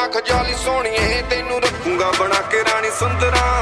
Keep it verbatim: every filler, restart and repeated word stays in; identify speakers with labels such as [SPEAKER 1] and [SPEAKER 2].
[SPEAKER 1] ਖਜਾਲੀ ਸੋਹਣੀਏ ਤੈਨੂੰ ਰੱਖੂਗਾ ਬਣਾ ਕੇ ਰਾਣੀ ਸੁੰਦਰਾਂ